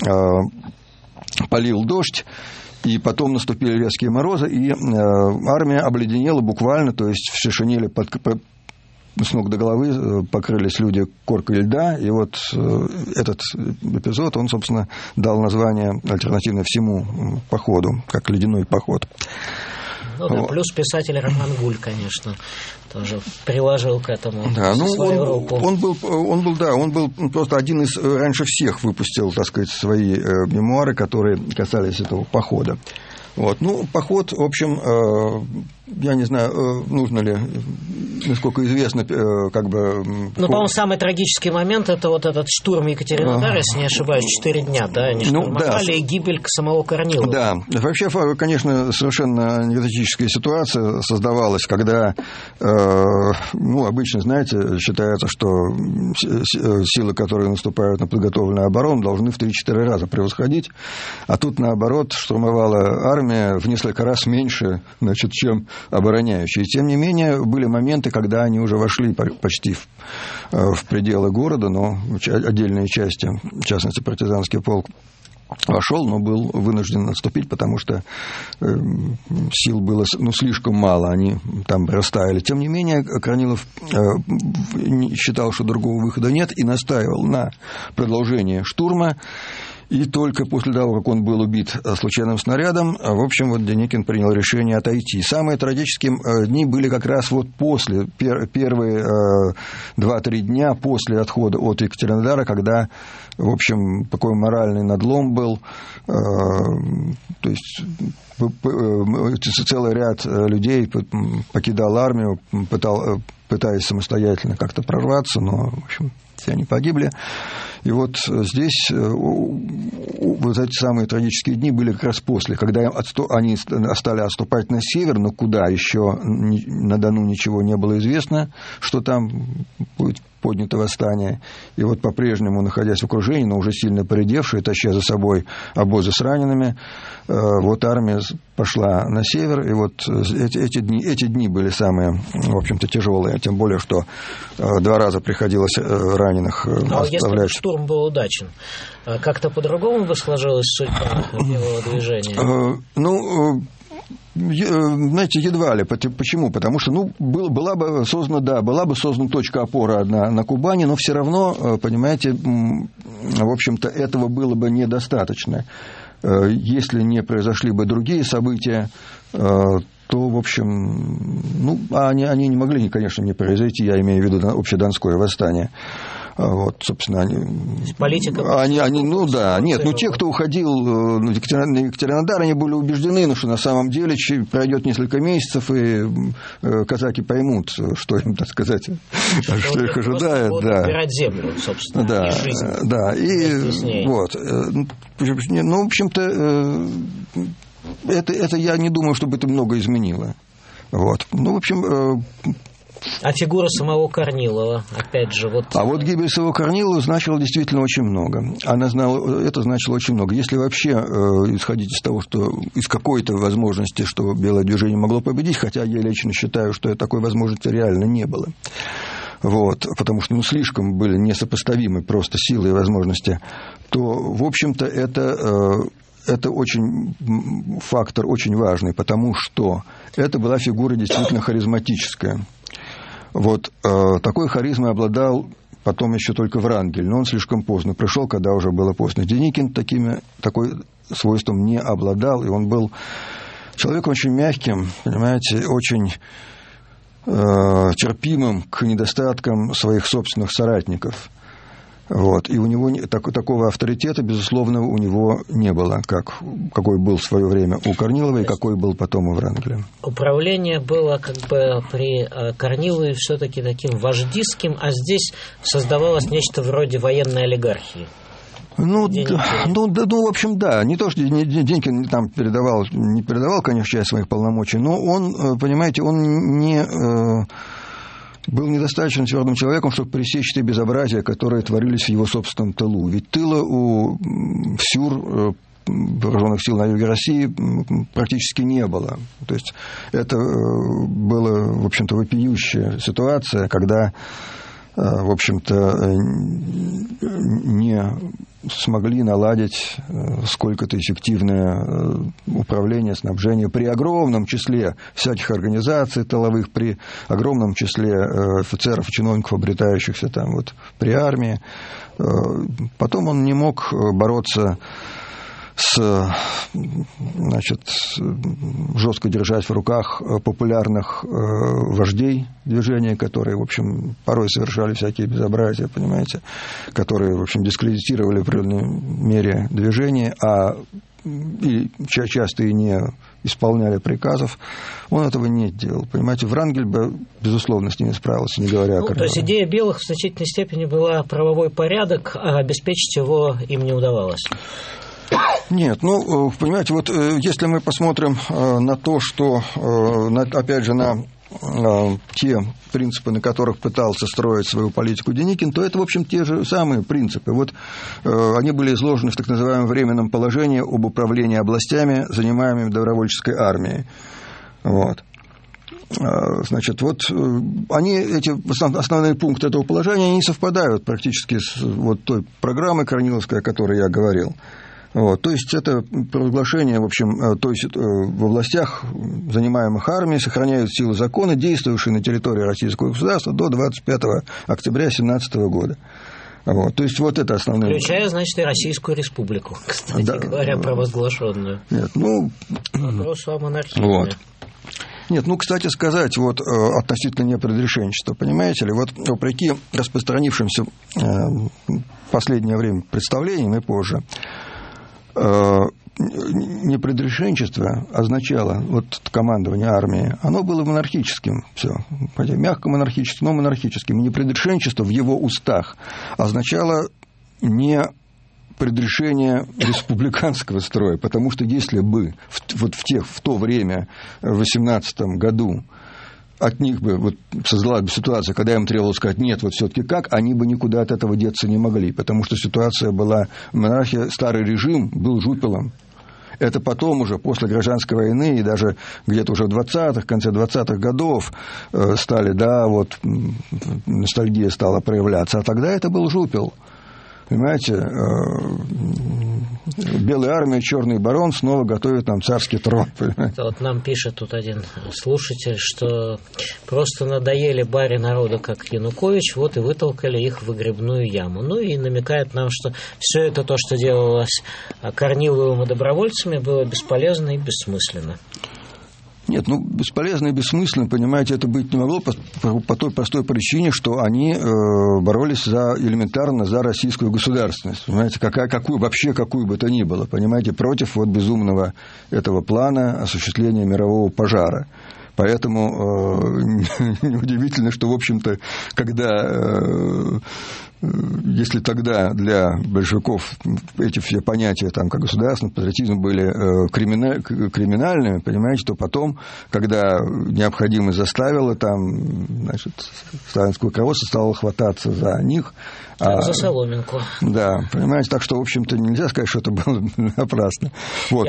полил дождь, и потом наступили резкие морозы, и армия обледенела буквально, то есть все шинели с ног до головы покрылись люди коркой льда, и этот эпизод, он, собственно, дал название альтернативно всему походу, как ледяной поход. Плюс писатель Роман Гуль, конечно, тоже приложил к этому свою руку. Он был просто один из, раньше всех выпустил, так сказать, свои мемуары, которые касались этого похода. Поход, в общем, я не знаю, нужно ли насколько известно, как бы... Ну, по-моему, самый трагический момент — это вот этот штурм Екатеринодара, если не ошибаюсь, 4 дня, да? Они штурмовали, и гибель самого Корнилова. Да, вообще, конечно, совершенно анекдотическая ситуация создавалась, когда, обычно, знаете, считается, что силы, которые наступают на подготовленную оборону, должны в 3-4 раза превосходить, а тут, наоборот, штурмовала армия в несколько раз меньше, значит, чем обороняющие. И, тем не менее, были моменты, когда они уже вошли почти в пределы города, но отдельные части, в частности, партизанский полк, вошел, но был вынужден отступить, потому что сил было слишком мало, они там растаяли. Тем не менее, Корнилов считал, что другого выхода нет, и настаивал на продолжении штурма. И только после того, как он был убит случайным снарядом, в общем, вот Деникин принял решение отойти. Самые трагические дни были как раз вот после, первые 2-3 дня после отхода от Екатеринодара, когда, в общем, такой моральный надлом был. То есть целый ряд людей покидал армию, пытаясь самостоятельно как-то прорваться, но, в общем, все они погибли. И вот здесь вот эти самые трагические дни были как раз после, когда они стали отступать на север, но куда еще на Дону ничего не было известно, что там будет поднято восстание. И вот по-прежнему, находясь в окружении, но уже сильно поредевшие, таща за собой обозы с ранеными, вот армия пошла на север, и вот эти дни были самые, в общем-то, тяжелые, тем более, что 2 раза приходилось раненых оставлять. Если штурм был удачен, как-то по-другому бы сложилась судьба белого движения? Знаете, едва ли. Почему? Потому что, была бы создана точка опоры на Кубани, но все равно, понимаете, в общем-то, этого было бы недостаточно. Если не произошли бы другие события, то, в общем, они не могли, конечно, не произойти, я имею в виду общедонское восстание. Вот, собственно, те, кто уходил на Екатеринодар, они были убеждены, что на самом деле пройдет несколько месяцев, и казаки поймут, что им, так сказать, что их ожидает. Убирать землю, собственно, и жизнь. Да, и вот. В общем-то, это я не думаю, чтобы это много изменило. Вот. В общем... А фигура самого Корнилова, опять же, вот... А вот гибель самого Корнилова значила действительно очень много. Это значило очень много. Если вообще исходить из того, что из какой-то возможности, что белое движение могло победить, хотя я лично считаю, что такой возможности реально не было. Вот, потому что слишком были несопоставимы просто силы и возможности, то, в общем-то, это очень фактор очень важный, потому что это была фигура действительно харизматическая. Вот такой харизмой обладал потом еще только Врангель, но он слишком поздно пришел, когда уже было поздно. Деникин такой свойством не обладал, и он был человеком очень мягким, понимаете, очень терпимым к недостаткам своих собственных соратников. Вот. И у него такого авторитета, безусловно, у него не было, какой был в свое время у Корнилова и какой был потом у Врангеля. Управление было при Корнилове все-таки таким вождистским, а здесь создавалось нечто вроде военной олигархии. В общем, да. Не то, что Деникин там не передавал, конечно, часть своих полномочий, но он, понимаете, он не... был недостаточно твердым человеком, чтобы пресечь те безобразия, которые творились в его собственном тылу. Ведь тыла у СЮР, вооруженных сил на юге России, практически не было. То есть это была, в общем-то, вопиющая ситуация, когда, в общем-то, не смогли наладить сколько-то эффективное управление, снабжение при огромном числе всяких организаций тыловых, при огромном числе офицеров и чиновников, обретающихся там вот при армии. Потом он не мог бороться жестко держать в руках популярных вождей движения, которые, в общем, порой совершали всякие безобразия, понимаете, которые, в общем, дискредитировали в определенной мере движение, и часто и не исполняли приказов. Он этого не делал. Понимаете, Врангель бы, безусловно, с ними справился, не говоря о Корнилове. То есть идея белых в значительной степени была правовой порядок, а обеспечить его им не удавалось. Нет, понимаете, вот если мы посмотрим на то, что, опять же, на те принципы, на которых пытался строить свою политику Деникин, то это, в общем, те же самые принципы. Вот они были изложены в так называемом временном положении об управлении областями, занимаемыми добровольческой армией. Вот. Значит, вот они, эти основные пункты этого положения, они совпадают практически с вот той программой Корниловской, о которой я говорил. Вот, то есть это провозглашение, в общем, то есть в областях, занимаемых армией, сохраняют силу закона, действовавшие на территории российского государства до 25 октября 1917 года. Вот, то есть вот это основное. Включая, значит, и Российскую Республику, кстати говоря, провозглашенную. Нет, вопрос о монархии. Вот. Нет, кстати сказать, вот относительно непредрешенчества, понимаете ли, вот вопреки распространившимся в последнее время представлениям и позже, непредрешенчество означало, вот командование армией, оно было монархическим, все, мягко монархическим, но монархическим. Непредрешенчество в его устах означало не предрешение республиканского строя, потому что если бы в то время, в 18 году, от них бы вот создалась бы ситуация, когда им требовалось сказать «нет, вот все-таки как», они бы никуда от этого деться не могли, потому что ситуация была, монархия, старый режим был жупелом. Это потом уже, после гражданской войны, и даже где-то уже в 20-х, конце 20-х годов стали, ностальгия стала проявляться, а тогда это был жупел. Понимаете, белая армия, черный барон снова готовит нам царский трон. Понимаете? Вот нам пишет тут один слушатель, что просто надоели баре народа, как Янукович, вот и вытолкали их в выгребную яму. И намекает нам, что все это то, что делалось Корниловым и добровольцами, было бесполезно и бессмысленно. Нет, бесполезно и бессмысленно, понимаете, это быть не могло по той простой причине, что они боролись элементарно за российскую государственность, понимаете, какую бы то ни было, понимаете, против безумного этого плана осуществления мирового пожара. Поэтому неудивительно, что, в общем-то, если тогда для большевиков эти все понятия, как государственный патриотизм, были криминальными, понимаете, то потом, когда необходимость заставила, сталинское руководство стало хвататься за них. За соломинку. Да, понимаете, так что, в общем-то, нельзя сказать, что это было напрасно. Вот,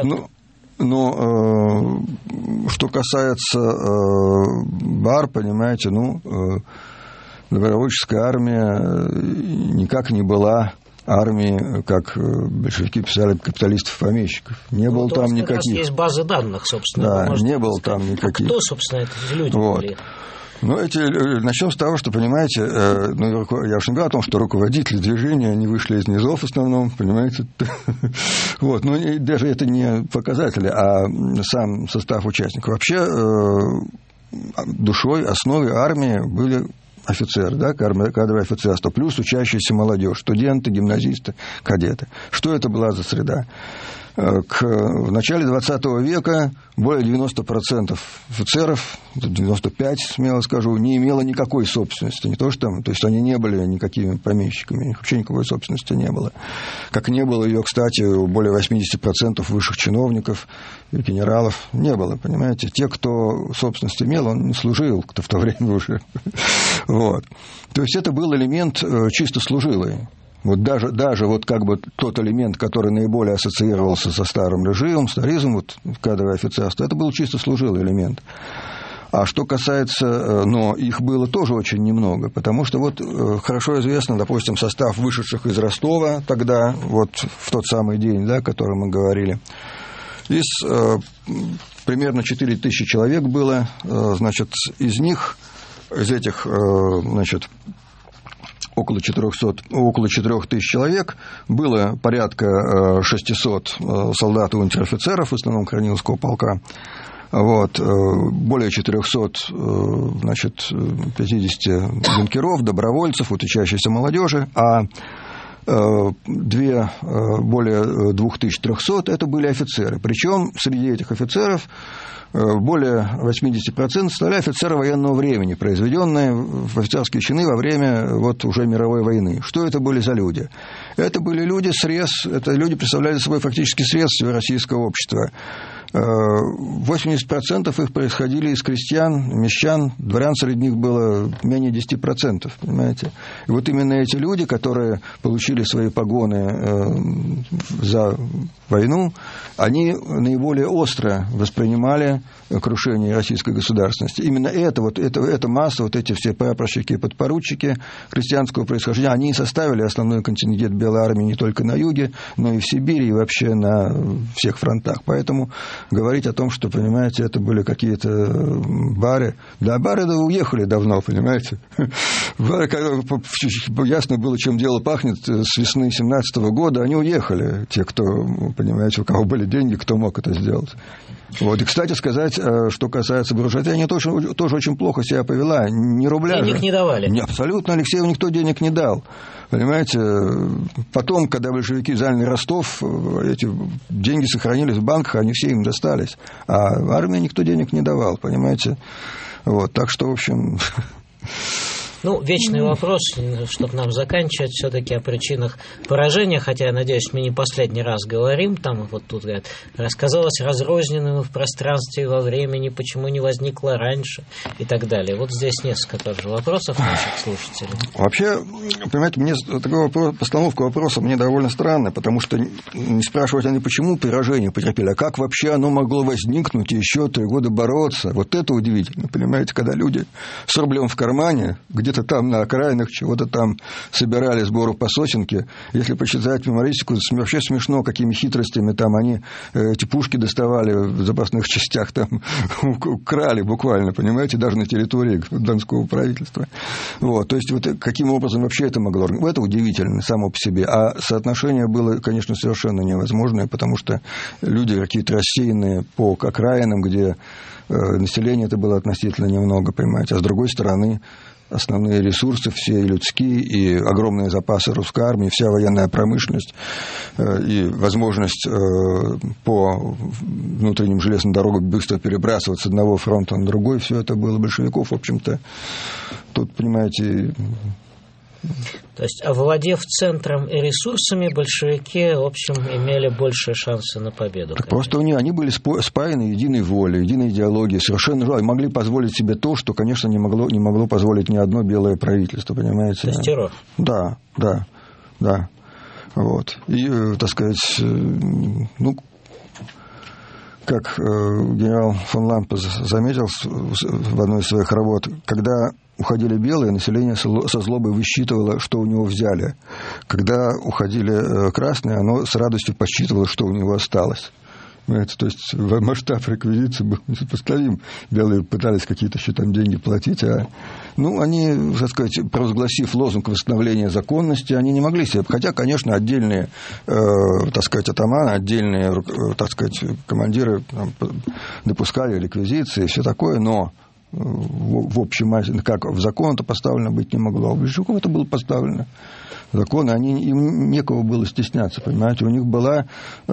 но что касается бар, понимаете, добровольческая армия никак не была армией, как большевики писали, капиталистов-помещиков. Не было там никаких. У нас есть базы данных, собственно. Да, не было там никаких. Кто, собственно, эти люди были? Начнем с того, что, понимаете, я уж не говорю о том, что руководители движения, они вышли из низов в основном, понимаете. И даже это не показатели, а сам состав участников. Вообще, душой, основой армии были офицеры, кадровое офицерство, плюс учащаяся молодежь, студенты, гимназисты, кадеты. Что это была за среда? В начале 20 века более 90% офицеров, 95, смело скажу, не имело никакой собственности. Не то, что то есть они не были никакими помещиками, у них вообще никакой собственности не было. Как не было ее, кстати, у более 80% высших чиновников и генералов не было, понимаете. Те, кто собственность имел, он не служил, кто в то время уже. Вот. То есть это был элемент чисто служилый. Даже тот элемент, который наиболее ассоциировался со старым режимом, старизмом, кадровое офицерство, это был чисто служилый элемент. А что касается, но их было тоже очень немного, потому что хорошо известно, допустим, состав вышедших из Ростова тогда, в тот самый день, о котором мы говорили, примерно 4000 человек было, из этих, около 4000 человек, было порядка 600 солдат и унтер-офицеров, в основном Корниловского полка, более 450 юнкеров, добровольцев, учащейся молодежи, а более 2300 это были офицеры. Причем среди этих офицеров более 80% составляли офицеры военного времени, произведенные в офицерские чины во время вот уже мировой войны. Что это были за люди? Это были люди это люди представляли собой фактически срез российского общества. 80% их происходили из крестьян, мещан, дворян среди них было менее 10%, понимаете? И вот именно эти люди, которые получили свои погоны за войну, они наиболее остро воспринимали крушение российской государственности. Именно эта масса, вот эти все прапорщики и подпоручики крестьянского происхождения, они и составили основной контингент Белой армии не только на юге, но и в Сибири, и вообще на всех фронтах. Поэтому говорить о том, что, понимаете, это были какие-то бары. Да, бары уехали давно, понимаете. Ясно было, чем дело пахнет с весны 17 года. Они уехали, те, кто, понимаете, у кого были деньги, кто мог это сделать. Вот. И, кстати сказать, что касается буржуазии, они тоже очень плохо себя повела. Ни рубля. Денег не давали. Абсолютно Алексееву никто денег не дал. Понимаете, потом, когда большевики заняли Ростов, эти деньги сохранились в банках, они все им достались. А армии никто денег не давал, понимаете. Вот. Так что, в общем... Ну, вечный вопрос, чтобы нам заканчивать, все-таки о причинах поражения, хотя, я надеюсь, мы не последний раз говорим, там вот тут говорят, рассказалось разрозненным в пространстве и во времени, почему не возникло раньше и так далее. Вот здесь несколько тоже вопросов наших слушателей. Вообще, понимаете, мне такая постановка вопроса мне довольно странная, потому что не спрашивают они, почему поражение потерпели, а как вообще оно могло возникнуть и еще 3 года бороться. Вот это удивительно, понимаете, когда люди с рублем в кармане, где-то там на окраинах чего-то там собирали сбору по сотенке. Если почитать мемористику, вообще смешно, какими хитростями там они эти пушки доставали в запасных частях, там крали буквально, понимаете, даже на территории Донского правительства. Вот, то есть, вот каким образом вообще это могло... Это удивительно само по себе. А соотношение было, конечно, совершенно невозможное, потому что люди какие-то рассеянные по окраинам, где население это было относительно немного, понимаете, а с другой стороны основные ресурсы все и людские, и огромные запасы русской армии, вся военная промышленность и возможность по внутренним железным дорогам быстро перебрасываться с одного фронта на другой, все это было большевиков, в общем-то. Тут, понимаете... То есть, овладев центром и ресурсами, большевики, в общем, имели большие шансы на победу. Так просто они были спаяны единой волей, единой идеологией, совершенно могли позволить себе то, что, конечно, не могло позволить ни одно белое правительство, понимаете? То есть террор. Да. Вот. И, так сказать, ну, как генерал фон Лампе заметил в одной из своих работ, когда уходили белые, население со злобой высчитывало, что у него взяли. Когда уходили красные, оно с радостью подсчитывало, что у него осталось. Понимаете? То есть масштаб реквизиции был несопоставим. Белые пытались какие-то еще там деньги платить, они, так сказать, провозгласив лозунг восстановления законности, они не могли себе. Хотя, конечно, отдельные, так сказать, атаманы, отдельные, так сказать, командиры там, допускали реквизиции и все такое, но в общем, как в закон это поставлено быть не могло. А у большевиков это было поставлено. Законы, им некого было стесняться, понимаете. У них была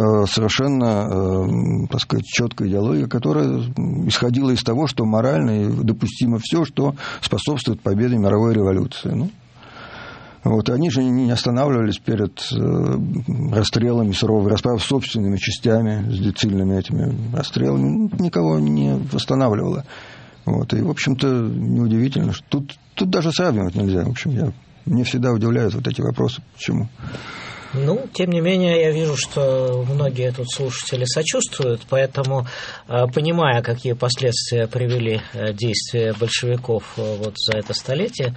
совершенно, так сказать, четкая идеология, которая исходила из того, что морально и допустимо все, что способствует победе мировой революции. Вот, они же не останавливались перед расстрелами, суровой расправой, собственными частями, с децильными этими расстрелами. Никого не останавливало. Вот, и, в общем-то, неудивительно, что тут даже сравнивать нельзя. В общем, мне всегда удивляют вот эти вопросы. Почему? Тем не менее, я вижу, что многие тут слушатели сочувствуют, поэтому, понимая, какие последствия привели действия большевиков вот за это столетие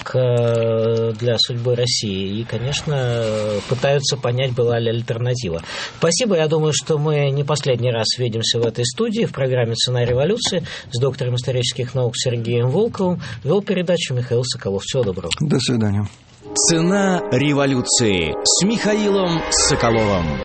для судьбы России, и, конечно, пытаются понять, была ли альтернатива. Спасибо, я думаю, что мы не последний раз видимся в этой студии в программе «Цена революции» с доктором исторических наук Сергеем Волковым. Вел передачу Михаил Соколов. Всего доброго. До свидания. «Цена революции» с Михаилом Соколовым.